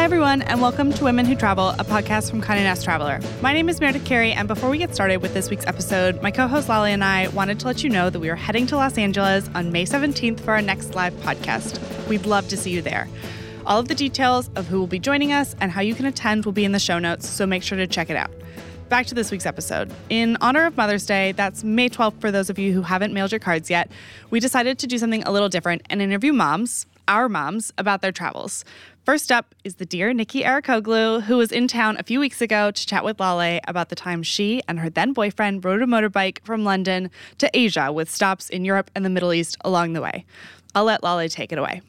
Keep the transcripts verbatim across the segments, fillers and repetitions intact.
everyone, and welcome to Women Who Travel, a podcast from Condé Nast Traveler. My name is Meredith Carey, and before we get started with this week's episode, my co-host Lale and I wanted to let you know that we are heading to Los Angeles on May seventeenth for our next live podcast. We'd love to see you there. All of the details of who will be joining us and how you can attend will be in the show notes, so make sure to check it out. Back to this week's episode. In honor of Mother's Day, that's May twelfth for those of you who haven't mailed your cards yet, we decided to do something a little different and interview moms, our moms, about their travels. First up is the dear Nikki Arakoglu, who was in town a few weeks ago to chat with Lale about the time she and her then boyfriend rode a motorbike from London to Asia with stops in Europe and the Middle East along the way. I'll let Lale take it away.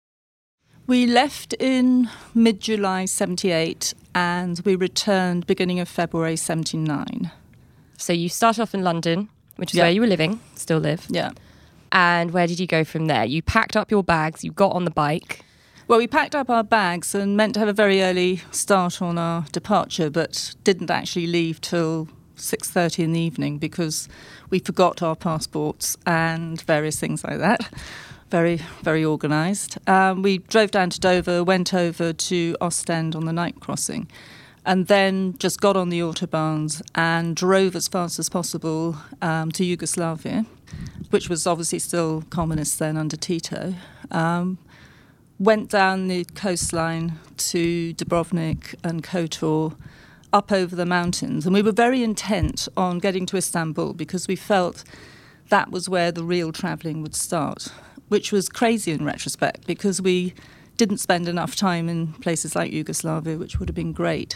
We left in mid-July seventy-eight and we returned beginning of February seventy-nine. So you start off in London, which is Yeah. where you were living, still live. Yeah. And where did you go from there? You packed up your bags, you got on the bike. Well, we packed up our bags and meant to have a very early start on our departure, but didn't actually leave till six thirty in the evening because we forgot our passports and various things like that. Very, very organised. Um, we drove down to Dover, went over to Ostend on the night crossing, and then just got on the autobahns and drove as fast as possible um, to Yugoslavia, which was obviously still communist then under Tito. Um, went down the coastline to Dubrovnik and Kotor, up over the mountains. And we were very intent on getting to Istanbul because we felt that was where the real travelling would start, which was crazy in retrospect because we didn't spend enough time in places like Yugoslavia, which would have been great.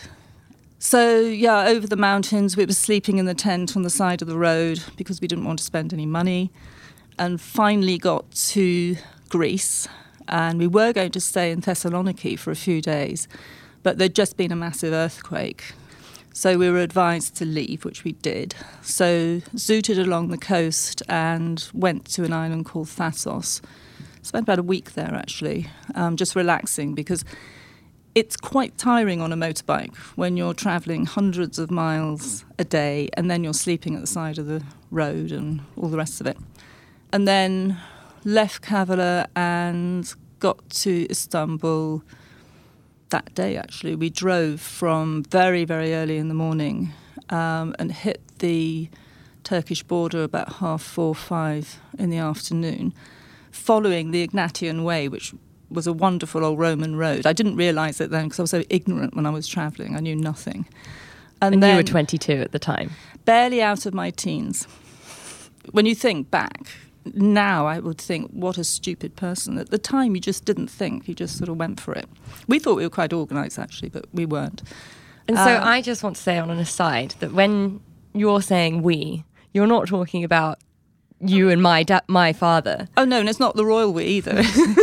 So, yeah, over the mountains, we were sleeping in the tent on the side of the road because we didn't want to spend any money, and finally got to Greece. And we were going to stay in Thessaloniki for a few days, but there'd just been a massive earthquake. So we were advised to leave, which we did. So zooted along the coast and went to an island called Thassos. Spent about a week there, actually, um, just relaxing, because it's quite tiring on a motorbike when you're travelling hundreds of miles a day and then you're sleeping at the side of the road and all the rest of it. And then left Kavala and got to Istanbul that day, actually. We drove from very, very early in the morning um, and hit the Turkish border about half four, five in the afternoon, following the Ignatian Way, which was a wonderful old Roman road. I didn't realise it then because I was so ignorant when I was travelling. I knew nothing. And, and then, you were twenty-two at the time? Barely out of my teens. When you think back, now I would think, what a stupid person. At the time, you just didn't think. You just sort of went for it. We thought we were quite organised, actually, but we weren't. And so Uh, I just want to say on an aside that when you're saying we, you're not talking about you and my da- my father. Oh, no, and it's not the royal we either.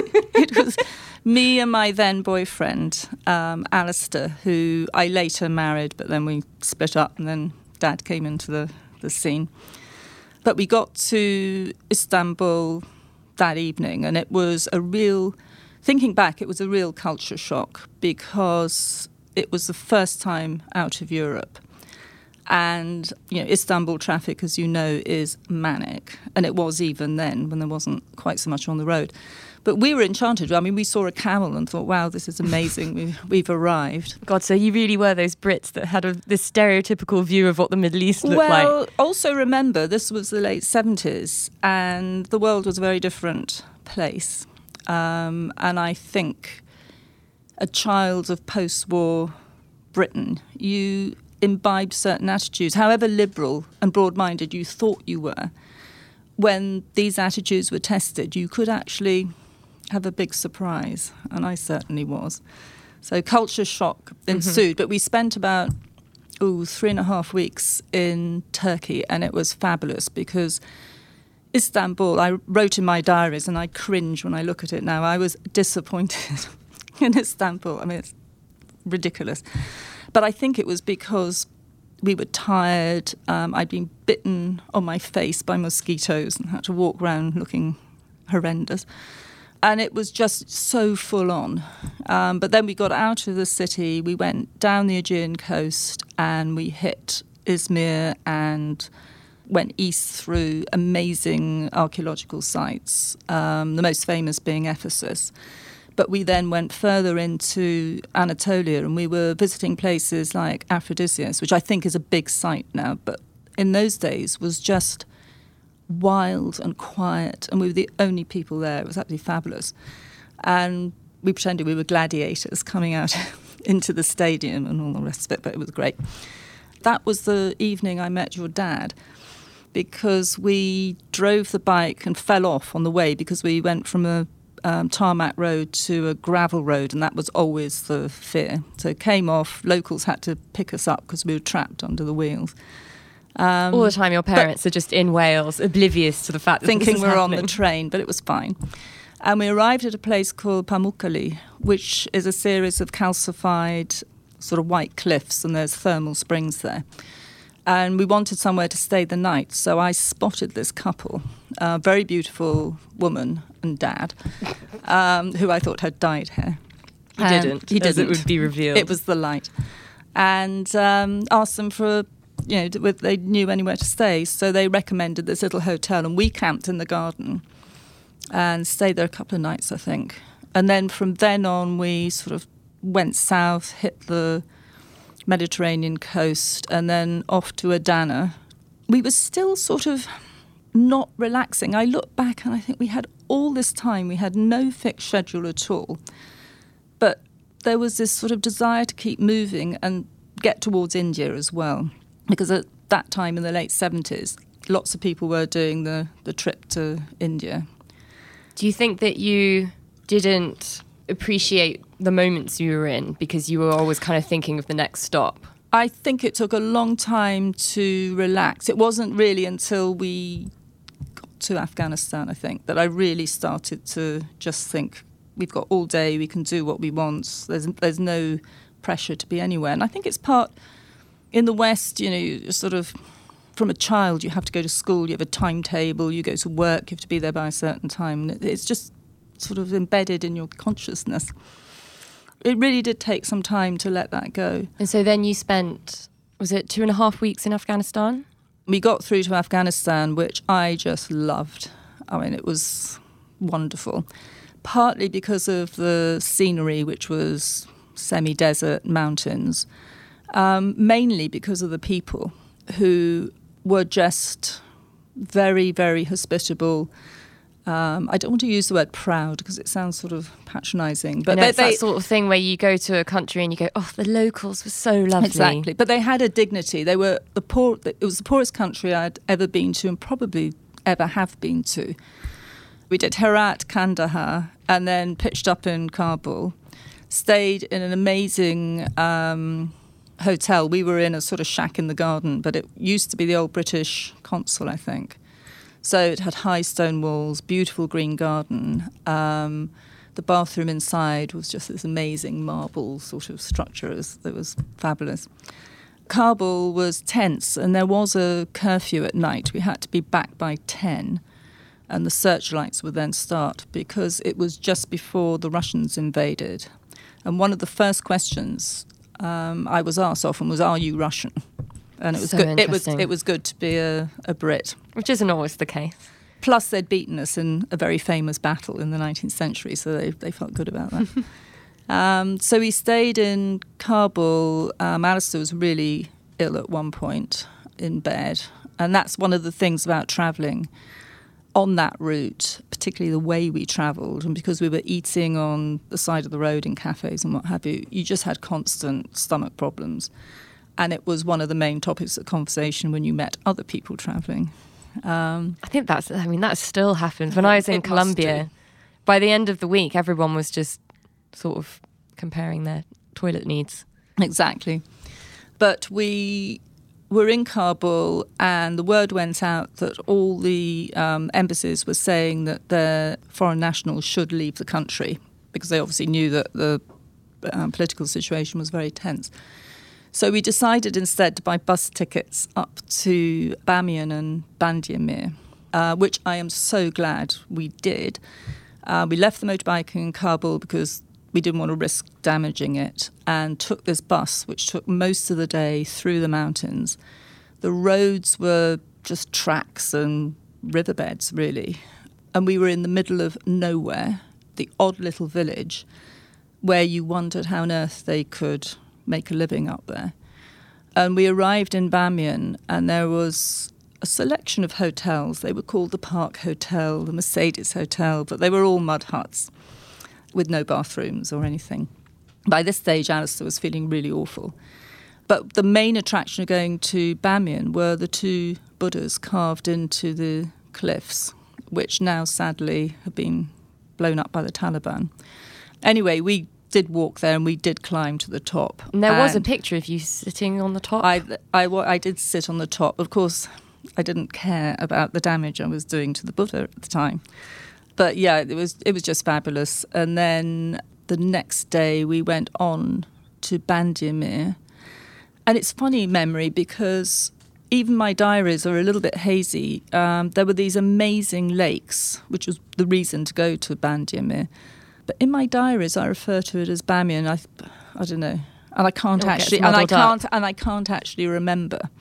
It was me and my then boyfriend, um, Alistair, who I later married, but then we split up and then Dad came into the, the scene. But we got to Istanbul that evening, and it was a real, thinking back, it was a real culture shock because it was the first time out of Europe. And, you know, Istanbul traffic, as you know, is manic. And it was even then when there wasn't quite so much on the road. But we were enchanted. I mean, we saw a camel and thought, wow, this is amazing. we've, we've arrived. God, so you really were those Brits that had a, this stereotypical view of what the Middle East looked like. Well, also remember, this was the late seventies and the world was a very different place. Um, and I think a child of post-war Britain, you imbibed certain attitudes, however liberal and broad-minded you thought you were. When these attitudes were tested, you could actually have a big surprise, and I certainly was. So culture shock ensued, mm-hmm. but we spent about ooh, three and a half weeks in Turkey, and it was fabulous because Istanbul, I wrote in my diaries, and I cringe when I look at it now, I was disappointed in Istanbul. I mean, it's ridiculous. But I think it was because we were tired. Um, I'd been bitten on my face by mosquitoes and had to walk around looking horrendous. And it was just so full on. Um, but then we got out of the city, we went down the Aegean coast and we hit Izmir and went east through amazing archaeological sites, um, the most famous being Ephesus. But we then went further into Anatolia, and we were visiting places like Aphrodisias, which I think is a big site now, but in those days was just wild and quiet, and we were the only people there. It was absolutely fabulous. And we pretended we were gladiators coming out into the stadium and all the rest of it, but it was great. That was the evening I met your dad, because we drove the bike and fell off on the way because we went from a um, tarmac road to a gravel road, and that was always the fear. So it came off, locals had to pick us up because we were trapped under the wheels. Um, All the time your parents are just in Wales, oblivious to the fact that thinking this is we're happening. on the train, but it was fine. And we arrived at a place called Pamukkale, which is a series of calcified sort of white cliffs, and there's thermal springs there. And we wanted somewhere to stay the night, so I spotted this couple, a very beautiful woman and dad, um, who I thought had dyed hair. He And didn't, He as didn't. it would be revealed. It was the light. And um, asked them for, you know, if they knew anywhere to stay, so they recommended this little hotel, and we camped in the garden and stayed there a couple of nights, I think. And then from then on, we sort of went south, hit the Mediterranean coast, and then off to Adana. We were still sort of not relaxing. I look back and I think we had all this time, we had no fixed schedule at all. But there was this sort of desire to keep moving and get towards India as well. Because at that time in the late seventies, lots of people were doing the, the trip to India. Do you think that you didn't appreciate the moments you were in because you were always kind of thinking of the next stop? I think it took a long time to relax. It wasn't really until we got to Afghanistan, I think, that I really started to just think, we've got all day, we can do what we want. There's there's no pressure to be anywhere. And I think it's part, in the West, you know, you sort of, from a child, you have to go to school, you have a timetable, you go to work, you have to be there by a certain time. It's just sort of embedded in your consciousness. It really did take some time to let that go. And so then you spent, was it two and a half weeks in Afghanistan? We got through to Afghanistan, which I just loved. I mean, it was wonderful. Partly because of the scenery, which was semi-desert mountains. Um, mainly because of the people who were just very, very hospitable. Um, I don't want to use the word proud because it sounds sort of patronising. But I know, they, it's they, that sort of thing where you go to a country and you go, oh, the locals were so lovely. Exactly. But they had a dignity. They were the poor. It was the poorest country I'd ever been to and probably ever have been to. We did Herat, Kandahar, and then pitched up in Kabul. Stayed in an amazing um, hotel. We were in a sort of shack in the garden, but it used to be the old British consul, I think. So it had high stone walls, beautiful green garden. Um, the bathroom inside was just this amazing marble sort of structure. It was, it was fabulous. Kabul was tense, and there was a curfew at night. We had to be back by ten, and the searchlights would then start because it was just before the Russians invaded. And one of the first questions um, I was asked often was, "Are you Russian?" And it was So good. It was interesting. it was good to be a, a Brit. Which isn't always the case. Plus, they'd beaten us in a very famous battle in the nineteenth century, so they they felt good about that. um, so we stayed in Kabul. Um, Alistair was really ill at one point in bed, and that's one of the things about travelling on that route, particularly the way we travelled, and because we were eating on the side of the road in cafes and what have you, you just had constant stomach problems. And it was one of the main topics of conversation when you met other people travelling. Um, I think that's, I mean, that still happens. When I was in It must Colombia, do. by the end of the week, everyone was just sort of comparing their toilet needs. exactly. But we were in Kabul, and the word went out that all the um, embassies were saying that their foreign nationals should leave the country because they obviously knew that the um, political situation was very tense. So we decided instead to buy bus tickets up to Bamiyan and Bandiamir, uh, which I am so glad we did. Uh, we left the motorbike in Kabul because we didn't want to risk damaging it, and took this bus, which took most of the day through the mountains. The roads were just tracks and riverbeds, really. And we were in the middle of nowhere. the odd little village where you wondered how on earth they could make a living up there. And we arrived in Bamiyan, and there was a selection of hotels. They were called the Park Hotel, the Mercedes Hotel, but they were all mud huts with no bathrooms or anything. By this stage, Alistair was feeling really awful. But the main attraction of going to Bamiyan were the two Buddhas carved into the cliffs, which now sadly have been blown up by the Taliban. Anyway, we did walk there and we did climb to the top. And there was a And picture of you sitting on the top. I, I, I did sit on the top. Of course, I didn't care about the damage I was doing to the Buddha at the time. But yeah, it was it was just fabulous. And then the next day we went on to Bandia Mir. And it's funny memory because even my diaries are a little bit hazy. Um, there were these amazing lakes, which was the reason to go to Bandia Mir. But in my diaries, I refer to it as Bamiyan. I, I don't know, and I can't It all gets actually, and I muddled up. can't, and I can't actually remember.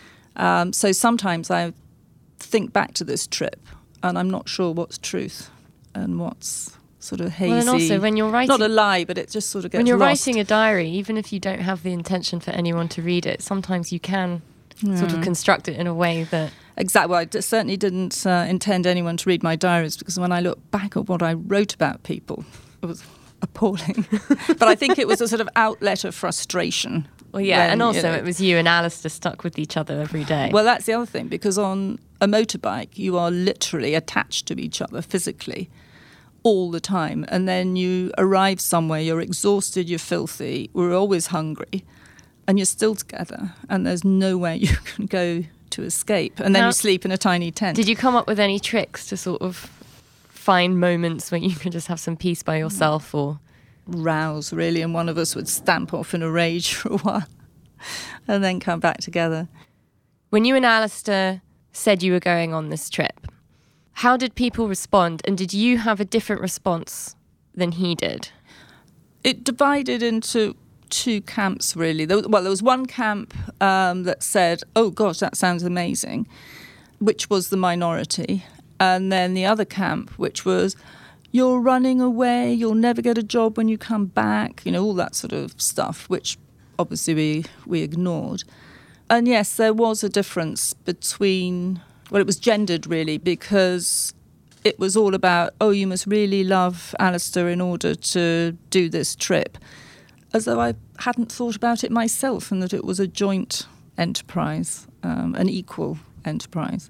Um, so sometimes I think back to this trip, and I'm not sure what's truth and what's sort of hazy. Well, and also when you're writing, not a lie, but it just sort of gets when you're lost. writing a diary, even if you don't have the intention for anyone to read it, sometimes you can sort of Yeah. construct it in a way that. Exactly. Well, I d- certainly didn't uh, intend anyone to read my diaries, because when I look back at what I wrote about people, it was appalling. But I think it was a sort of outlet of frustration. Well, yeah, when, and you also know- it was you and Alistair stuck with each other every day. Well, that's the other thing, because on a motorbike, you are literally attached to each other physically all the time. And then you arrive somewhere, you're exhausted, you're filthy, we're always hungry, and you're still together, and there's nowhere you can go to escape. And then How- you sleep in a tiny tent. Did you come up with any tricks to sort of find moments when you can just have some peace by yourself, or rouse, really, and one of us would stamp off in a rage for a while and then come back together. when you and Alistair said you were going on this trip, how did people respond, and did you have a different response than he did? It divided into two camps, really. There was, well, there was one camp um, that said, oh, gosh, that sounds amazing, which was the minority. And then the other camp, which was, you're running away, you'll never get a job when you come back, you know, all that sort of stuff, which obviously we, we ignored. And yes, there was a difference between, well, it was gendered, really, because it was all about, oh, you must really love Alistair in order to do this trip, as though I hadn't thought about it myself, and that it was a joint enterprise, um, an equal enterprise.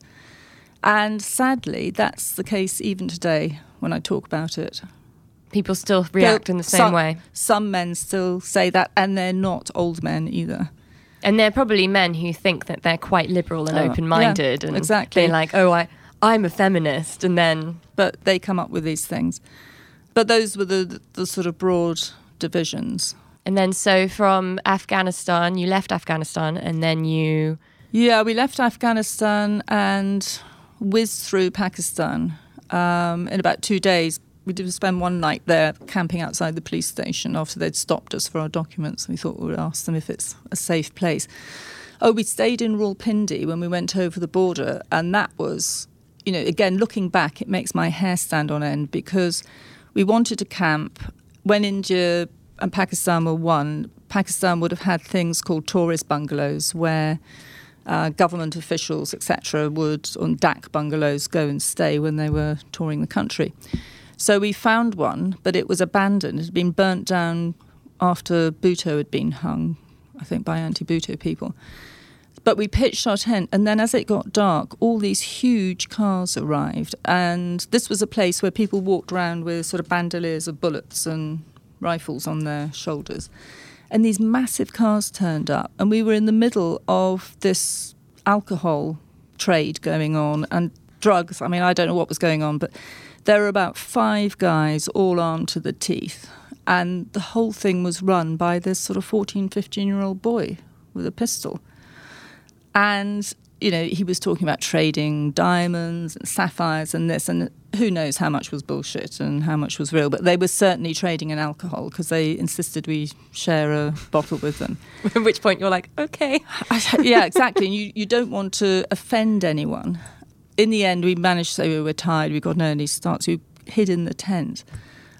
And sadly, that's the case even today when I talk about it. People still react They'll- in the same some, way. Some men still say that, and they're not old men either. And they're probably men who think that they're quite liberal and Oh, open-minded. yeah, and exactly. they're like, oh, I, I'm a feminist. And then, But they come up with these things. But those were the, the sort of broad divisions. and then so from Afghanistan, you left Afghanistan, and then you... Yeah, we left Afghanistan and whizzed through Pakistan um, in about two days. We did spend one night there camping outside the police station after they'd stopped us for our documents. We thought we would ask them if it's a safe place. Oh, we stayed in Rawalpindi when we went over the border, and that was, you know, again, looking back, it makes my hair stand on end, because we wanted to camp. When India and Pakistan were one, Pakistan would have had things called tourist bungalows where uh, government officials, et cetera, would, on D A C bungalows, go and stay when they were touring the country. So we found one, but it was abandoned. It had been burnt down after Bhutto had been hung, I think by anti-Bhutto people. But we pitched our tent, and then as it got dark, all these huge cars arrived. And this was a place where people walked around with sort of bandoliers of bullets and rifles on their shoulders. And these massive cars turned up, and we were in the middle of this alcohol trade going on and drugs. I mean, I don't know what was going on, but there were about five guys all armed to the teeth. And the whole thing was run by this sort of fourteen, fifteen-year-old boy with a pistol. And, you know, he was talking about trading diamonds and sapphires and this, and who knows how much was bullshit and how much was real. But they were certainly trading in alcohol because they insisted we share a bottle with them. At which point you're like, okay. Yeah, exactly. And you, you don't want to offend anyone. In the end, we managed to say we were tired. We got an early start, so we hid in the tent.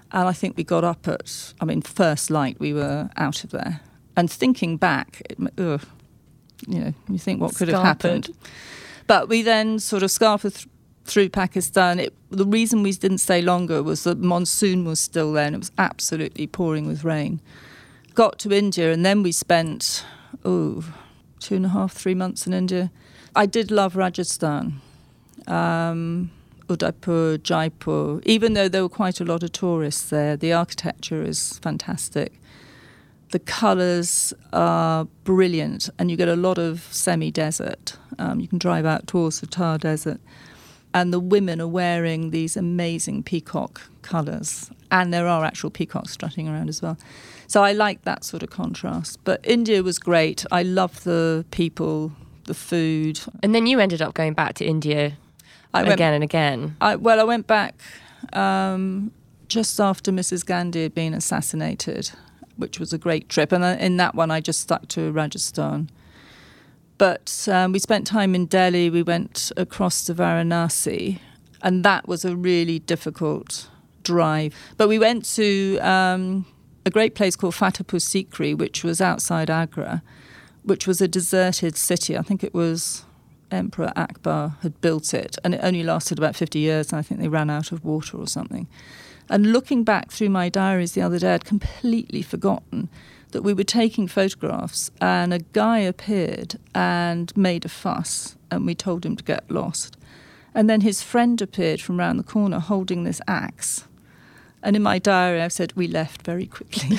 And I think we got up at, I mean, first light, we were out of there. And thinking back, it, ugh, you know, you think what could have happened. But we then sort of scarpered th- through Pakistan. It, the reason we didn't stay longer was the monsoon was still there and it was absolutely pouring with rain. Got to India and then we spent, oh, two and a half, three months in India. I did love Rajasthan. Um, Udaipur, Jaipur, even though there were quite a lot of tourists there, the architecture is fantastic. The colours are brilliant and you get a lot of semi-desert. Um, you can drive out towards the Thar Desert. And the women are wearing these amazing peacock colours. And there are actual peacocks strutting around as well. So I like that sort of contrast. But India was great. I love the people, the food. And then you ended up going back to India I again went, and again. I, well, I went back um, just after Missus Gandhi had been assassinated, which was a great trip. And in that one, I just stuck to Rajasthan. But um, we spent time in Delhi. We went across to Varanasi. And that was a really difficult drive. But we went to um, a great place called Fatehpur Sikri, which was outside Agra, which was a deserted city. I think it was Emperor Akbar had built it, and it only lasted about fifty years, and I think they ran out of water or something. And looking back through my diaries the other day, I'd completely forgotten that we were taking photographs, and a guy appeared and made a fuss, and we told him to get lost. And then his friend appeared from round the corner holding this axe. And in my diary, I said, we left very quickly.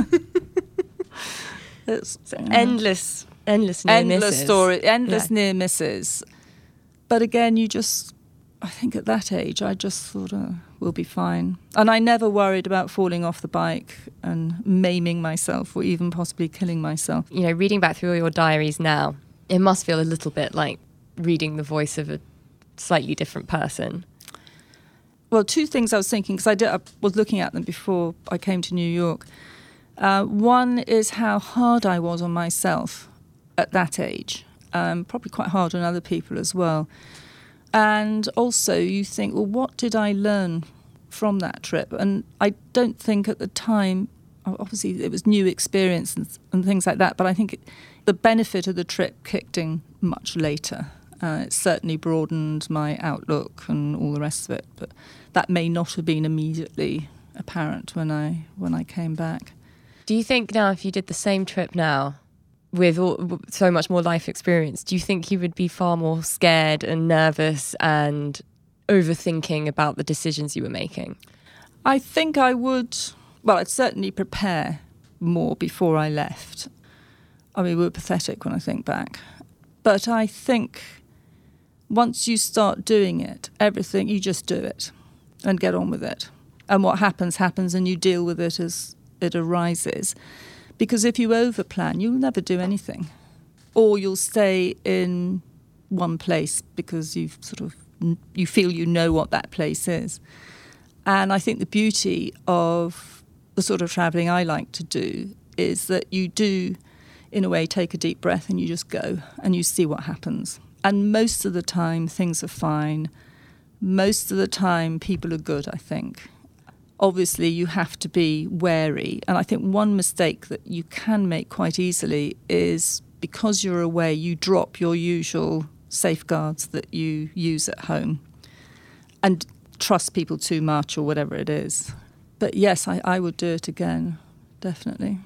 It's so endless, endless near endless misses. story, endless yeah. near misses. But again, you just, I think at that age, I just thought, oh, we'll be fine. And I never worried about falling off the bike and maiming myself or even possibly killing myself. You know, reading back through all your diaries now, it must feel a little bit like reading the voice of a slightly different person. Well, two things I was thinking, because I, did, I was looking at them before I came to New York. Uh, one is how hard I was on myself at that age, um, probably quite hard on other people as well. And also you think, well, what did I learn from that trip? And I don't think at the time, obviously it was new experience and, and things like that, but I think it, the benefit of the trip kicked in much later. Uh, it certainly broadened my outlook and all the rest of it, but that may not have been immediately apparent when I when I came back. Do you think now, if you did the same trip now, with all, so much more life experience, do you think you would be far more scared and nervous and overthinking about the decisions you were making? I think I would, well, I'd certainly prepare more before I left. I mean, we were pathetic when I think back. But I think once you start doing it, everything, you just do it and get on with it. And what happens, happens, and you deal with it as it arises. Because if you overplan, you'll never do anything. Or you'll stay in one place because you've sort of, you feel you know what that place is. And I think the beauty of the sort of travelling I like to do is that you do, in a way, take a deep breath and you just go and you see what happens. And most of the time, things are fine. Most of the time, people are good, I think. Obviously, you have to be wary. And I think one mistake that you can make quite easily is because you're away, you drop your usual safeguards that you use at home and trust people too much or whatever it is. But yes, I, I would do it again, definitely.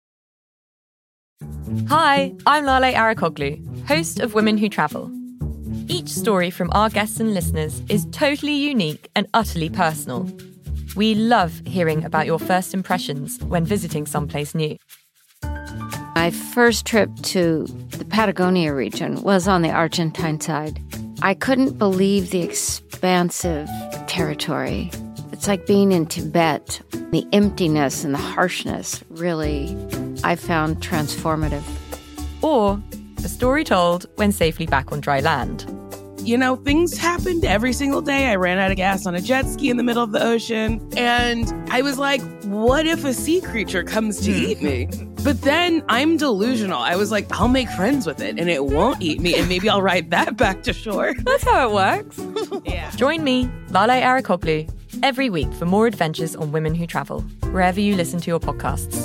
Hi, I'm Lale Arakoglu, host of Women Who Travel. Each story from our guests and listeners is totally unique and utterly personal. We love hearing about your first impressions when visiting someplace new. My first trip to the Patagonia region was on the Argentine side. I couldn't believe the expansive territory. It's like being in Tibet. The emptiness and the harshness really, I found transformative. Or a story told when safely back on dry land. You know, things happened every single day. I ran out of gas on a jet ski in the middle of the ocean. And I was like, what if a sea creature comes to eat me? But then I'm delusional. I was like, I'll make friends with it and it won't eat me. And maybe I'll ride that back to shore. That's how it works. Yeah. Join me, Lale Arakoglu, every week for more adventures on Women Who Travel, wherever you listen to your podcasts.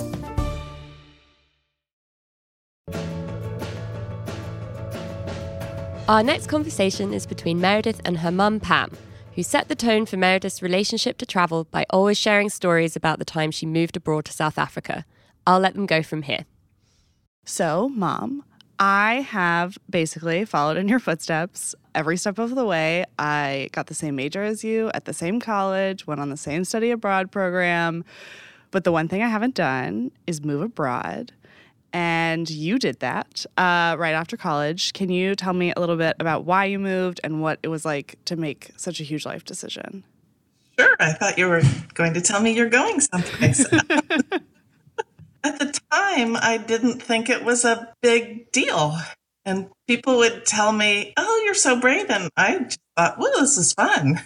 Our next conversation is between Meredith and her mum, Pam, who set the tone for Meredith's relationship to travel by always sharing stories about the time she moved abroad to South Africa. I'll let them go from here. So, Mom, I have basically followed in your footsteps every step of the way. I got the same major as you at the same college, went on the same study abroad program. But the one thing I haven't done is move abroad. And you did that uh, right after college. Can you tell me a little bit about why you moved and what it was like to make such a huge life decision? Sure. I thought you were going to tell me you're going someplace. At the time, I didn't think it was a big deal. And people would tell me, oh, you're so brave. And I just thought, well, this is fun.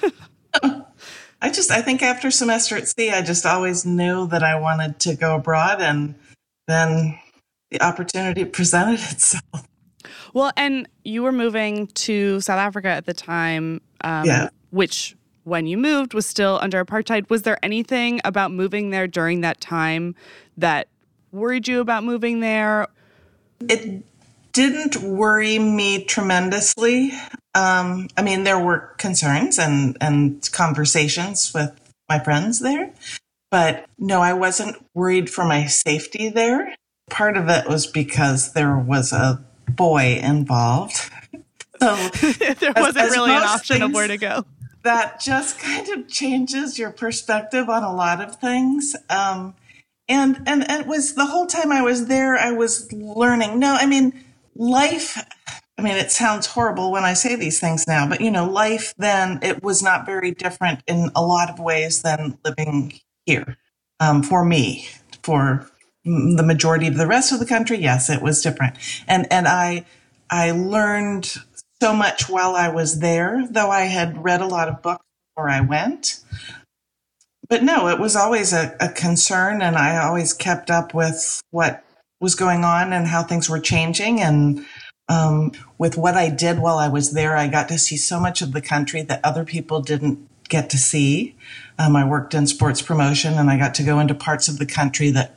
I just, I think after semester at sea, I just always knew that I wanted to go abroad, and then the opportunity presented itself. Well, and you were moving to South Africa at the time, um, yeah. which when you moved was still under apartheid. Was there anything about moving there during that time that worried you about moving there? It didn't worry me tremendously. Um, I mean, there were concerns and, and conversations with my friends there. But no, I wasn't worried for my safety there. Part of it was because there was a boy involved. So there wasn't as, as really an option of where to go. That just kind of changes your perspective on a lot of things. Um, and, and and it was the whole time I was there, I was learning. No, I mean, life, I mean, it sounds horrible when I say these things now, but, you know, life then, it was not very different in a lot of ways than living here. Um, for me, for the majority of the rest of the country, yes, it was different. And and I I learned so much while I was there, though I had read a lot of books before I went. But no, it was always a, a concern, and I always kept up with what was going on and how things were changing. And um, with what I did while I was there, I got to see so much of the country that other people didn't get to see. Um, I worked in sports promotion, and I got to go into parts of the country that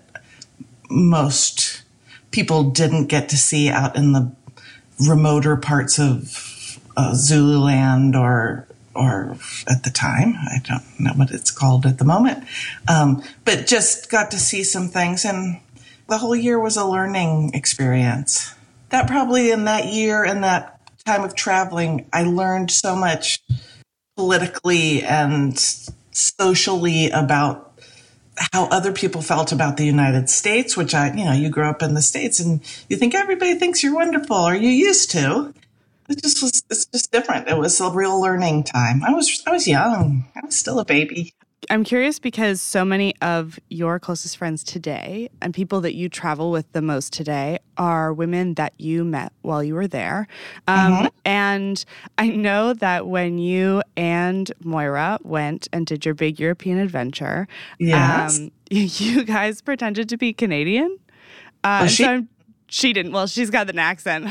most people didn't get to see out in the remoter parts of uh, Zululand or or at the time. I don't know what it's called at the moment. Um, but just got to see some things, and the whole year was a learning experience. That probably in that year and that time of traveling, I learned so much politically and socially about how other people felt about the United States, which I, you know, you grow up in the States and you think everybody thinks you're wonderful, or you used to. It just was, it's just different. It was a real learning time. I was, I was young. I was still a baby. I'm curious because so many of your closest friends today and people that you travel with the most today are women that you met while you were there. Um, mm-hmm. And I know that when you and Moira went and did your big European adventure, yes. um, you guys pretended to be Canadian. Uh, well, she, so she didn't. Well, she's got an accent.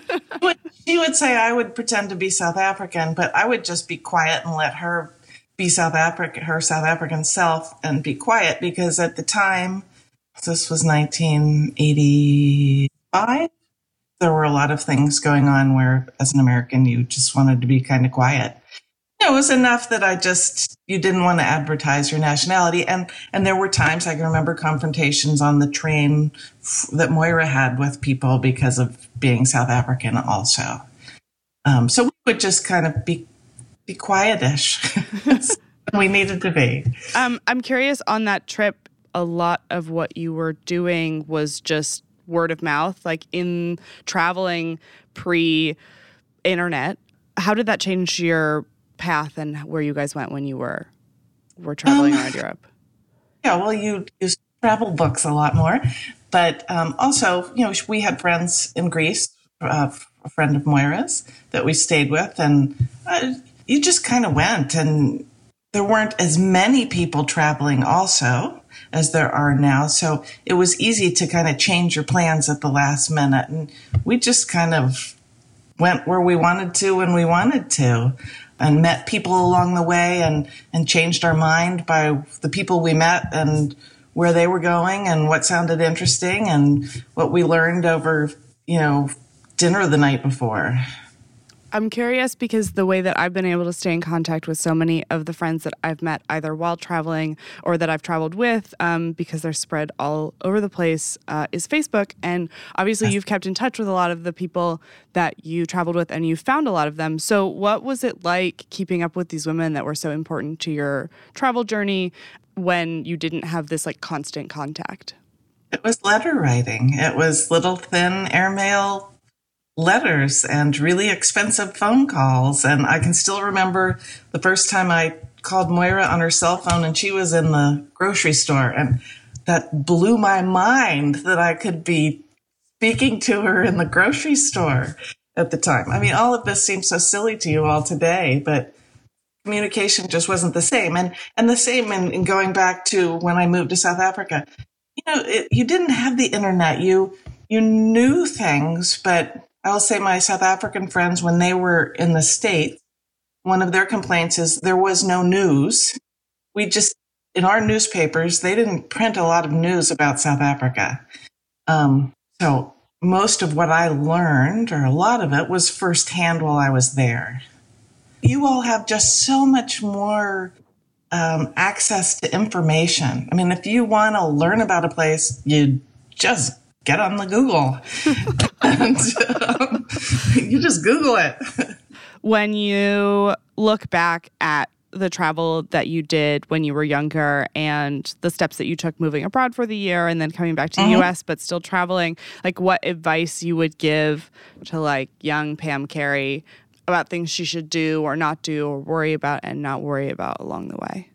She would say I would pretend to be South African, but I would just be quiet and let her be South Africa, her South African self, and be quiet, because at the time, this was nineteen eighty-five, there were a lot of things going on where, as an American, you just wanted to be kind of quiet. It was enough that I just, you didn't want to advertise your nationality. And, and there were times I can remember confrontations on the train f- that Moira had with people because of being South African also. Um, so we would just kind of be be quietish. We needed to be. Um, I'm curious, on that trip, a lot of what you were doing was just word of mouth, like in traveling pre-internet. How did that change your path and where you guys went when you were were traveling um, around Europe? Yeah, well, you use travel books a lot more. But um, also, you know, we had friends in Greece, uh, a friend of Moira's that we stayed with, and uh, you just kind of went, and there weren't as many people traveling also as there are now. So it was easy to kind of change your plans at the last minute. And we just kind of went where we wanted to when we wanted to. and met people along the way and, and changed our mind by the people we met and where they were going and what sounded interesting and what we learned over, you know, dinner the night before. I'm curious because the way that I've been able to stay in contact with so many of the friends that I've met either while traveling or that I've traveled with, um, because they're spread all over the place, uh, is Facebook. And obviously you've kept in touch with a lot of the people that you traveled with and you found a lot of them. So what was it like keeping up with these women that were so important to your travel journey when you didn't have this like constant contact? It was letter writing. It was little thin airmail letters and really expensive phone calls. And I can still remember the first time I called Moira on her cell phone and she was in the grocery store. And that blew my mind that I could be speaking to her in the grocery store at the time. I mean, all of this seems so silly to you all today, but communication just wasn't the same. And and the same in, in going back to when I moved to South Africa. You know, it, you didn't have the internet. You you knew things, but I'll say my South African friends, when they were in the States, one of their complaints is there was no news. We just, in our newspapers, they didn't print a lot of news about South Africa. Um, so most of what I learned, or a lot of it, was firsthand while I was there. You all have just so much more um, access to information. I mean, if you want to learn about a place, you just get on the Google and um, you just Google it. When you look back at the travel that you did when you were younger and the steps that you took moving abroad for the year and then coming back to the mm-hmm. U S but still traveling, like what advice you would give to like young Pam Carey about things she should do or not do or worry about and not worry about along the way?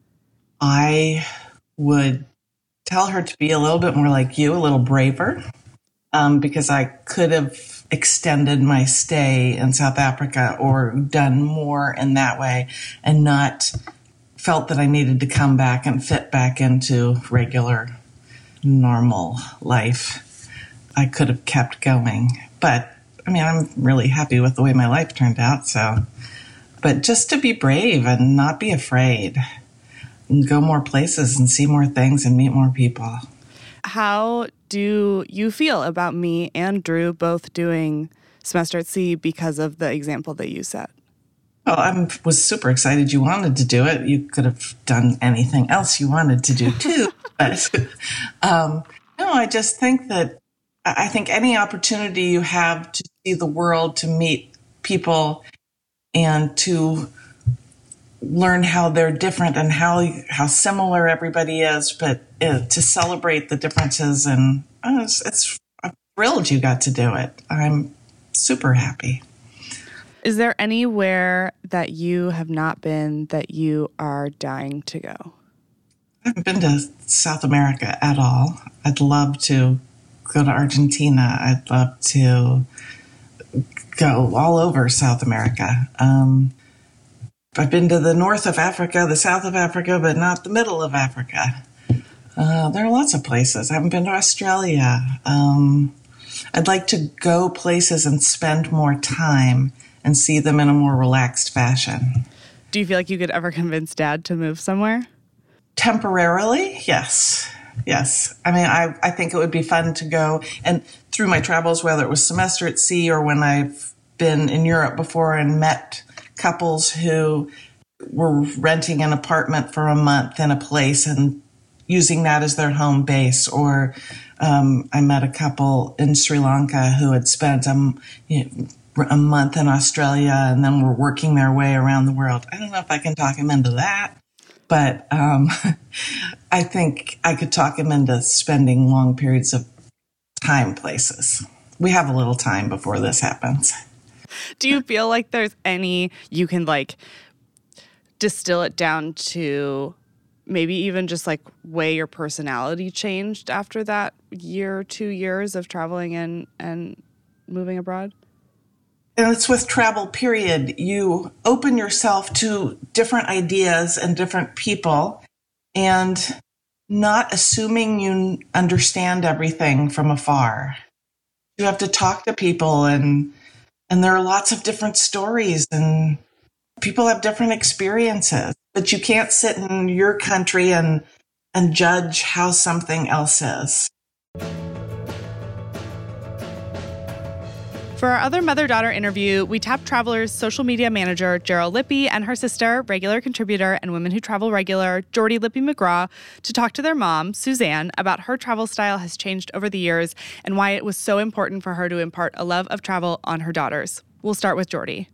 I would tell her to be a little bit more like you, a little braver, um, because I could have extended my stay in South Africa or done more in that way and not felt that I needed to come back and fit back into regular, normal life. I could have kept going. But, I mean, I'm really happy with the way my life turned out, so. But just to be brave and not be afraid. And go more places and see more things and meet more people. How do you feel about me and Drew both doing Semester at Sea because of the example that you set? Well, I was super excited you wanted to do it. You could have done anything else you wanted to do too. but um, no, I just think that I think any opportunity you have to see the world, to meet people, and to learn how they're different and how how similar everybody is, but uh, to celebrate the differences. And uh, it's, it's I'm thrilled you got to do it. I'm super happy. Is there anywhere that you have not been that you are dying to go? I haven't been to South America at all. I'd love to go to Argentina. I'd love to go all over South America. Um, I've been to the north of Africa, the south of Africa, but not the middle of Africa. Uh, there are lots of places. I haven't been to Australia. Um, I'd like to go places and spend more time and see them in a more relaxed fashion. Do you feel like you could ever convince Dad to move somewhere? Temporarily, yes. Yes. I mean, I, I think it would be fun to go. And through my travels, whether it was Semester at Sea or when I've been in Europe before and met couples who were renting an apartment for a month in a place and using that as their home base. Or um, I met a couple in Sri Lanka who had spent um, you know, a month in Australia and then were working their way around the world. I don't know if I can talk him into that, but um, I think I could talk him into spending long periods of time places. We have a little time before this happens. Do you feel like there's any, you can like distill it down to maybe even just like way your personality changed after that year, two years of traveling and, and moving abroad? And it's with travel, period. You open yourself to different ideas and different people and not assuming you understand everything from afar. You have to talk to people and And there are lots of different stories, and people have different experiences, but you can't sit in your country and and judge how something else is. For our other mother-daughter interview, we tapped Traveler's social media manager, Gerald Lippy, and her sister, regular contributor and Women Who Travel regular, Jordy Lippy McGraw, to talk to their mom, Suzanne, about her travel style has changed over the years and why it was so important for her to impart a love of travel on her daughters. We'll start with Jordy.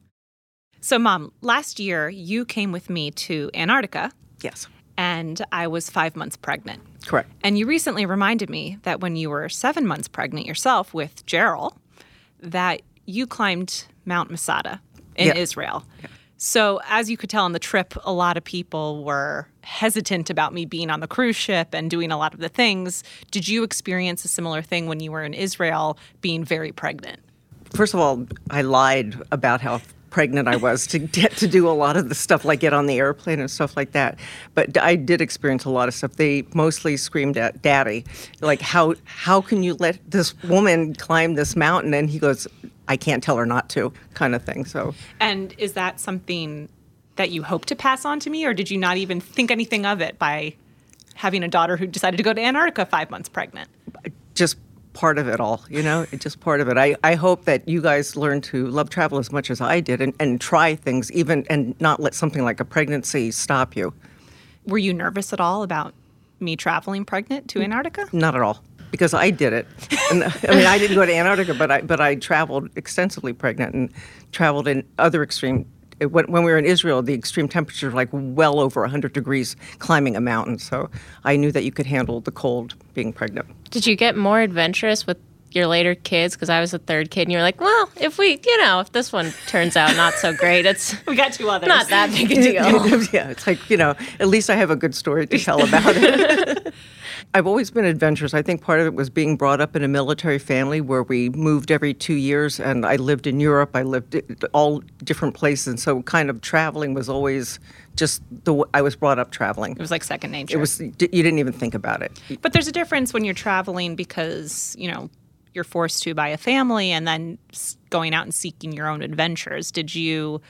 So, Mom, last year you came with me to Antarctica. Yes. And I was five months pregnant. Correct. And you recently reminded me that when you were seven months pregnant yourself with Gerald, that you climbed Mount Masada in yeah. Israel. Yeah. So as you could tell on the trip, a lot of people were hesitant about me being on the cruise ship and doing a lot of the things. Did you experience a similar thing when you were in Israel, being very pregnant? First of all, I lied about how pregnant I was to get to do a lot of the stuff, like get on the airplane and stuff like that. But I did experience a lot of stuff. They mostly screamed at Daddy, like, how how can you let this woman climb this mountain? And he goes, I can't tell her not to, kind of thing. So, and is that something that you hope to pass on to me, or did you not even think anything of it by having a daughter who decided to go to Antarctica five months pregnant? Just part of it all, you know, it's just part of it. I, I hope that you guys learn to love travel as much as I did and, and try things, even, and not let something like a pregnancy stop you. Were you nervous at all about me traveling pregnant to Antarctica? Not at all, because I did it. And, I mean, I didn't go to Antarctica, but I but I traveled extensively pregnant and traveled in other extreme. When, when we were in Israel, the extreme temperatures were like well over one hundred degrees climbing a mountain. So I knew that you could handle the cold being pregnant. Did you get more adventurous with your later kids? Because I was the third kid, and you're like, well, if we, you know, if this one turns out not so great, it's we got two others. Not that big a deal. Yeah, it's like, you know, at least I have a good story to tell about it. I've always been adventurous. I think part of it was being brought up in a military family where we moved every two years, and I lived in Europe. I lived all different places, and so kind of traveling was always just the I was brought up traveling. It was like second nature. It was, you didn't even think about it. But there's a difference when you're traveling because, you know, you're forced to by a family, and then going out and seeking your own adventures. Did you,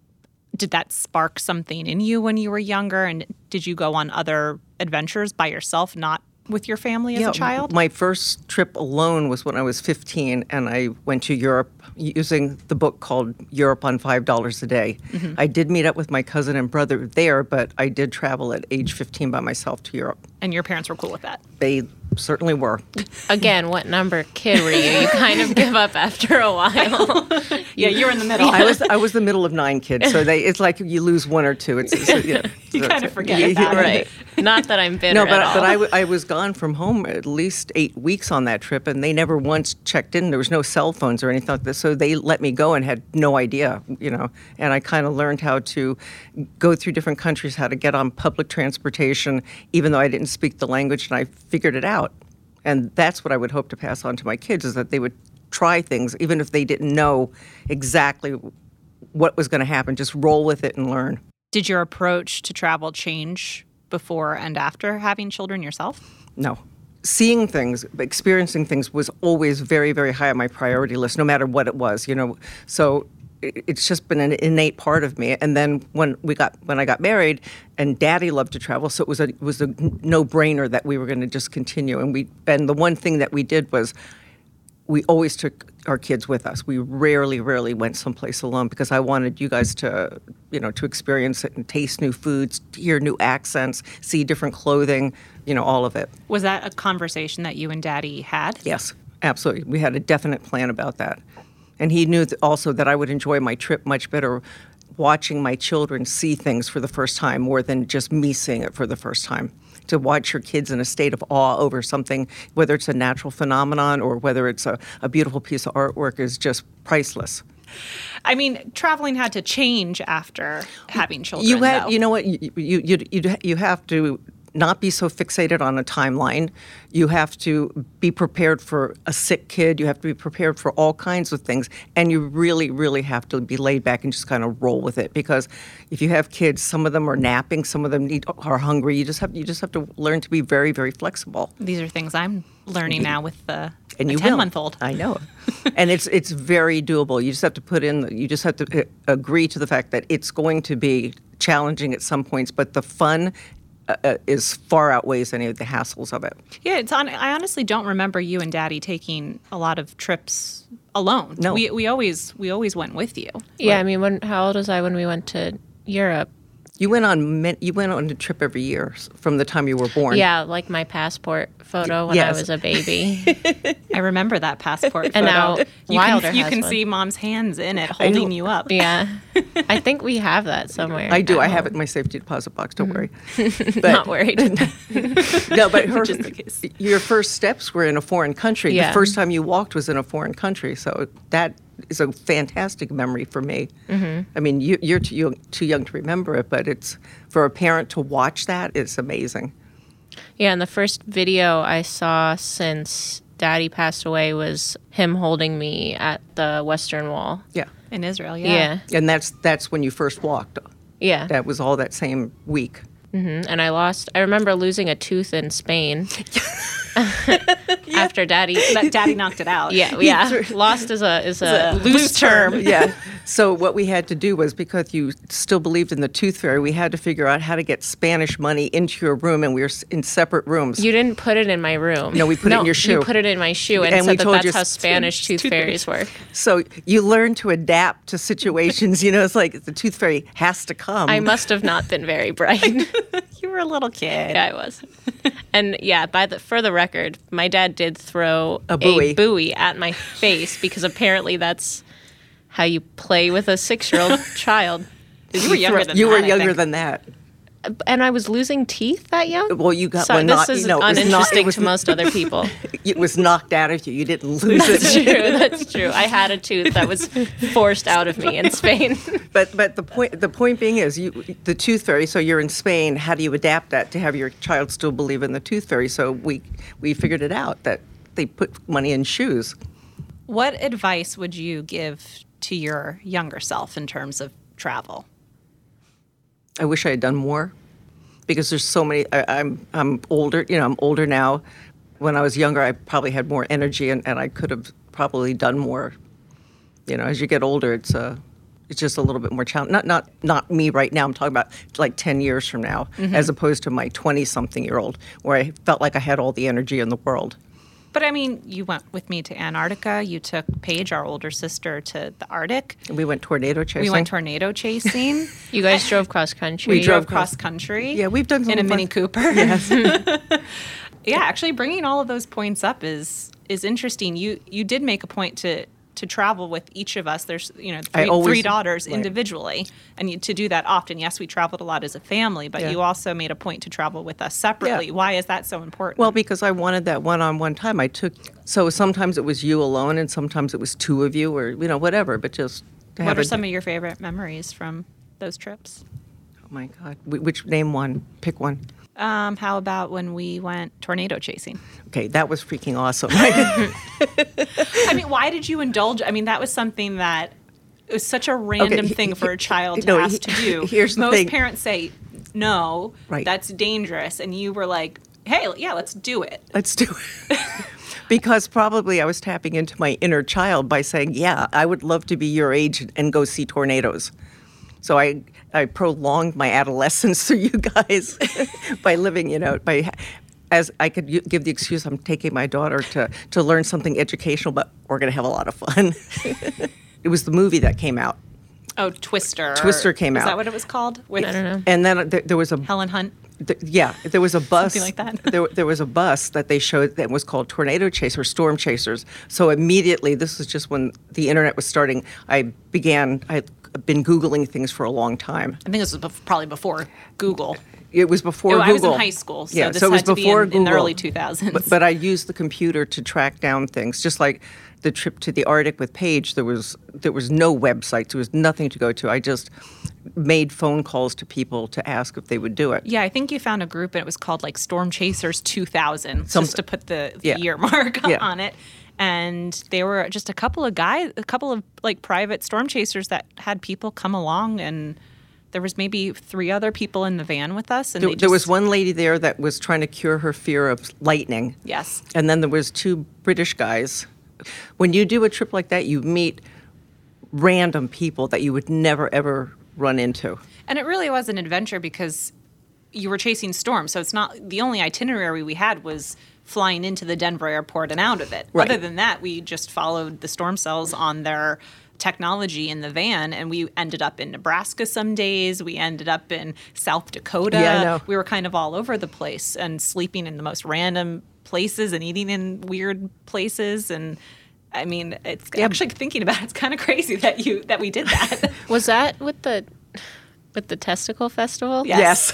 did that spark something in you when you were younger? And did you go on other adventures by yourself, not with your family as yeah, a child? My first trip alone was when I was fifteen, and I went to Europe using the book called Europe on five dollars a Day. Mm-hmm. I did meet up with my cousin and brother there, but I did travel at age fifteen by myself to Europe. And your parents were cool with that? They certainly were. Again, what number kid were you? You kind of give up after a while. Yeah, you're in the middle. I was I was the middle of nine kids, so they it's like you lose one or two. It's, it's you, know, you so kind of forget yeah, that. Right. Not that I'm bitter no, but, at all. but I, w- I was gone from home at least eight weeks on that trip, and they never once checked in. There was no cell phones or anything like that, so they let me go and had no idea, you know. And I kind of learned how to go through different countries, how to get on public transportation, even though I didn't speak the language, and I figured it out. And that's what I would hope to pass on to my kids, is that they would try things, even if they didn't know exactly what was going to happen. Just roll with it and learn. Did your approach to travel change before and after having children yourself? No. Seeing things, experiencing things was always very, very high on my priority list, no matter what it was, you know. So it's just been an innate part of me. And then when we got when I got married, and Daddy loved to travel, so it was a it was a no-brainer that we were going to just continue. And we and the one thing that we did was we always took our kids with us. We rarely, rarely went someplace alone, because I wanted you guys to, you know, to experience it and taste new foods, hear new accents, see different clothing, you know, all of it. Was that a conversation that you and Daddy had? Yes, absolutely. We had a definite plan about that. And he knew th- also that I would enjoy my trip much better watching my children see things for the first time more than just me seeing it for the first time. To watch your kids in a state of awe over something, whether it's a natural phenomenon or whether it's a, a beautiful piece of artwork, is just priceless. I mean, traveling had to change after having children, You had, though. you know what, you, you, you, you, you have to not be so fixated on a timeline. You have to be prepared for a sick kid. You have to be prepared for all kinds of things. And you really, really have to be laid back and just kind of roll with it. Because if you have kids, some of them are napping, some of them need, are hungry. You just have you just have to learn to be very, very flexible. These are things I'm learning now with the and you ten month old. I know. And it's it's very doable. You just have to put in, you just have to agree to the fact that it's going to be challenging at some points, but the fun uh, is far outweighs any of the hassles of it. Yeah, it's on. I honestly don't remember you and Daddy taking a lot of trips alone. No. we we always we always went with you. Yeah, I mean, when how old was I when we went to Europe? You went on min- you went on a trip every year from the time you were born. Yeah, like my passport photo when Yes. I was a baby. I remember that passport photo. And now you Wilder can, you has can one. see Mom's hands in it holding know. you up. Yeah, I think we have that somewhere. I do. at I have home. it in my safety deposit box. Don't worry. Not worried. No, but her, Just in case. your first steps were in a foreign country. Yeah. The first time you walked was in a foreign country. So that is a fantastic memory for me. Mm-hmm. I mean, you, you're too young, too young to remember it, but it's for a parent to watch that. It's amazing. Yeah, and the first video I saw since Daddy passed away was him holding me at the Western Wall. Yeah, In Israel, yeah. Yeah, and that's that's when you first walked. yeah. That was all that same week. hmm And I lost. I remember losing a tooth in Spain after Daddy. That Daddy knocked it out. Yeah, yeah. Lost is a is a, loose term. Yeah. So what we had to do was, because you still believed in the tooth fairy, we had to figure out how to get Spanish money into your room, and we were s- in separate rooms. You didn't put it in my room. No, we put it in your shoe. You put it in my shoe and, And we said that told that's you how s- Spanish tooth tooth fairies work. So you learn to adapt to situations. You know, it's like the tooth fairy has to come. I must have not been very bright. You were a little kid. Yeah, I was. And yeah, by the for the record, my dad did throw A buoy. buoy at my face because apparently that's how you play with a six-year-old child. You were younger than you that. were I younger think. than that. And I was losing teeth that young? Well, you got So well, this not, is you know, it was not- uninteresting it was to most other people. It was knocked out of you. You didn't lose That's it. true. That's true. I had a tooth that was forced out of me in Spain. But but the point the point being is, you the tooth fairy. So you're in Spain. How do you adapt that to have your child still believe in the tooth fairy? So we we figured it out that they put money in shoes. What advice would you give to your younger self in terms of travel? I wish I had done more, because there's so many. I, I'm I'm older. You know, I'm older now. When I was younger, I probably had more energy, and, and I could have probably done more. You know, as you get older, it's uh, it's just a little bit more challenging. Not not not me right now. I'm talking about like ten years from now, as opposed to my twenty-something-year-old, where I felt like I had all the energy in the world. But I mean, you went with me to Antarctica. You took Paige, our older sister, to the Arctic. We went tornado chasing. We went tornado chasing. You guys drove cross country. We We drove drove cross country. Yeah, we've done some in a fun- Mini Cooper. Yes. Yeah, actually, bringing all of those points up is is interesting. You you did make a point to to travel with each of us. There's you know I three, always- three daughters right. individually, and you, to do that often. Yes, we traveled a lot as a family, but Yeah. you also made a point to travel with us separately. Yeah. Why is that so important? Well, because I wanted that one-on-one time. I took so sometimes it was you alone, and sometimes it was two of you, or you know whatever. But just to what have are a- some of your favorite memories from those trips? Oh my God! Wh- Which name one? Pick one. Um, how about when we went tornado chasing? Okay, that was freaking awesome. Right? I mean, why did you indulge? I mean, that was something that it was such a random he- thing for a child to no, ask he- to do. here's the Most thing. parents say no, Right. that's dangerous, and you were like, "Hey, yeah, let's do it." Let's do it. Because probably I was tapping into my inner child by saying, "Yeah, I would love to be your age and go see tornadoes." So I I prolonged my adolescence through you guys by living, you know, by as I could u- give the excuse I'm taking my daughter to to learn something educational, but we're going to have a lot of fun. It was the movie that came out, Oh, Twister. Twister came Is out. that what it was called? With I don't know. and then there, there was a Helen Hunt. Th- yeah, there was a bus. Something like that. there, there was a bus that they showed that was called Tornado Chasers, Storm Chasers. So immediately, this was just when the internet was starting. I began. I'd been Googling things for a long time. I think this was bef- probably before Google. It was before Oh, Google. I was in high school, so yeah, this so it was had to be before in- Google in the early two thousands. But, but I used the computer to track down things, just like the trip to the Arctic with Paige. There was there was no website. There was nothing to go to. I just made phone calls to people to ask if they would do it. Yeah, I think you found a group and it was called like Storm Chasers two thousand, Some- just to put the, the Yeah. year mark Yeah. on it. And they were just a couple of guys, a couple of like private storm chasers that had people come along, and there was maybe three other people in the van with us. And There, they there was just- one lady there that was trying to cure her fear of lightning. Yes. And then there was two British guys. When you do a trip like that, you meet random people that you would never, ever run into. And it really was an adventure because you were chasing storms. So it's not the only itinerary we had was flying into the Denver airport and out of it. Right. Other than that, we just followed the storm cells on their technology in the van, and we ended up in Nebraska some days. We ended up in South Dakota. Yeah, I know. We were kind of all over the place and sleeping in the most random places and eating in weird places. And I mean, it's Yeah. actually thinking about it, it's kind of crazy that you that we did that. Was that with the with the testicle festival? Yes.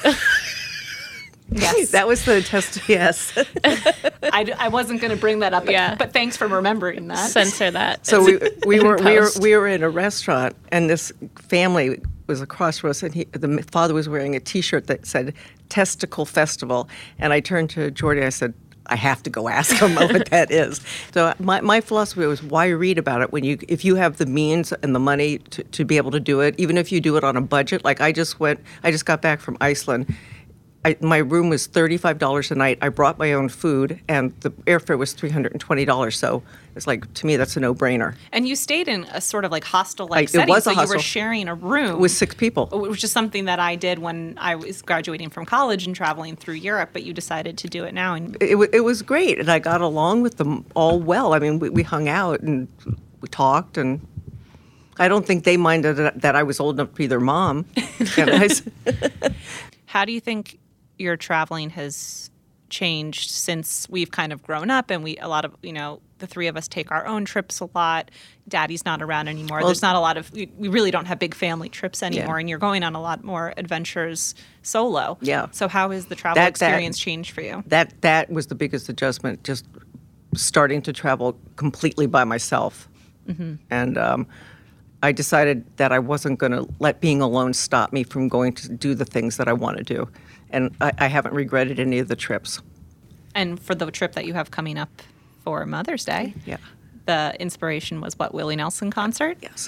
Yes. That was the test. Yes. I, I wasn't going to bring that up, but, Yeah. but thanks for remembering that. Censor that. So we we were we were Post. we were in a restaurant, and this family was across from us, and he, the father was wearing a T-shirt that said "Testicle Festival," and I turned to Jordy. I said, "I have to go ask him what that is." So my my philosophy was, why read about it when you if you have the means and the money to, to be able to do it, even if you do it on a budget. Like I just went, I just got back from Iceland. I, my room was thirty-five dollars a night. I brought my own food, and the airfare was three hundred twenty dollars. So it's like, to me, that's a no-brainer. And you stayed in a sort of like hostel-like I- it setting, was a so you hostel. were sharing a room. With six people. Which is something that I did when I was graduating from college and traveling through Europe, but you decided to do it now. And It, wa- it was great, and I got along with them all well. I mean, we, we hung out and we talked, and I don't think they minded that that I was old enough to be their mom. And I s- how do you think your traveling has changed since we've kind of grown up and we a lot of, you know, the three of us take our own trips a lot. Daddy's not around anymore. Well, There's not a lot of, we, we really don't have big family trips anymore, Yeah. and you're going on a lot more adventures solo. Yeah. So how has the travel That- that- experience changed for you? that that was the biggest adjustment, just starting to travel completely by myself. And um, I decided that I wasn't going to let being alone stop me from going to do the things that I want to do. And I, I haven't regretted any of the trips. And for the trip that you have coming up for Mother's Day, Yeah. the inspiration was what, Willie Nelson concert? Yes.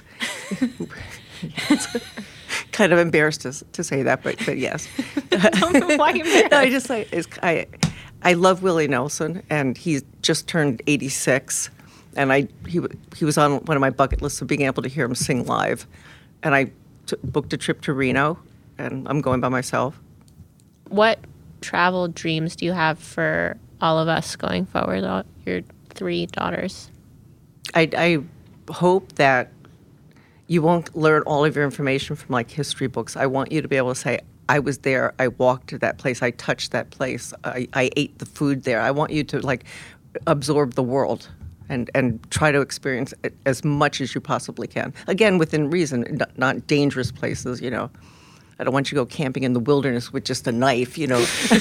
Yes. Kind of embarrassed to, to say that, but but yes. Why embarrassed? No, I just like is I I love Willie Nelson, and he's just turned eighty-six, and I he w- he was on one of my bucket lists of being able to hear him sing live, and I t- booked a trip to Reno, and I'm going by myself. What travel dreams do you have for all of us going forward, all your three daughters? I, I hope that you won't learn all of your information from like history books. I want you to be able to say, I was there, I walked to that place, I touched that place, I, I ate the food there. I want you to like absorb the world and, and try to experience it as much as you possibly can. Again, within reason, not, not dangerous places, you know. I don't want you to go camping in the wilderness with just a knife, you know.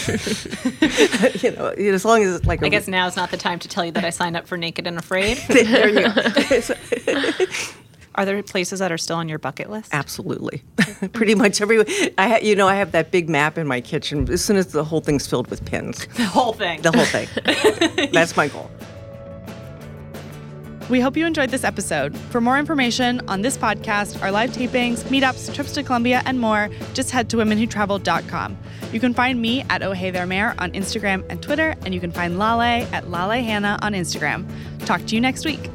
you know, as long as it's like a I guess now is not the time to tell you that I signed up for Naked and Afraid. there you go. Are there places that are still on your bucket list? Absolutely. Pretty much every. I ha, you know, I have that big map in my kitchen. As soon as the whole thing's filled with pins, The whole thing. the whole thing. That's my goal. We hope you enjoyed this episode. For more information on this podcast, our live tapings, meetups, trips to Colombia, and more, just head to women who travel dot com. You can find me at Oh Hey There Mayor on Instagram and Twitter, and you can find Lale at Lale Hannah on Instagram. Talk to you next week.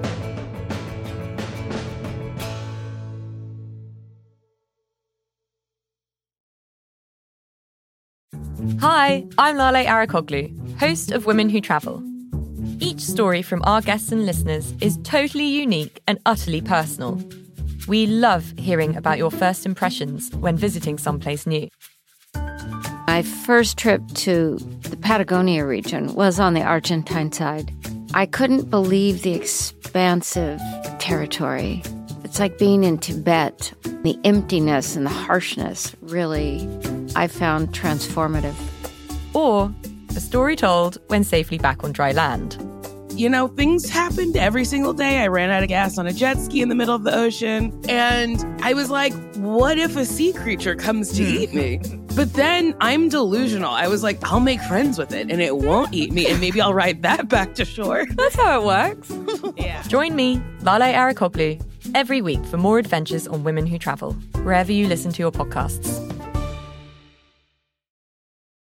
Hi, I'm Lale Arakoglu, host of Women Who Travel. Each story from our guests and listeners is totally unique and utterly personal. We love hearing about your first impressions when visiting someplace new. My first trip to the Patagonia region was on the Argentine side. I couldn't believe the expansive territory. It's like being in Tibet. The emptiness and the harshness really, I found transformative. Or a story told when safely back on dry land. You know, things happened every single day. I ran out of gas on a jet ski in the middle of the ocean. And I was like, what if a sea creature comes to eat me? But then I'm delusional. I was like, I'll make friends with it and it won't eat me. And maybe I'll ride that back to shore. That's how it works. Yeah. Join me, Lale Arakoglu, every week for more adventures on Women Who Travel, wherever you listen to your podcasts.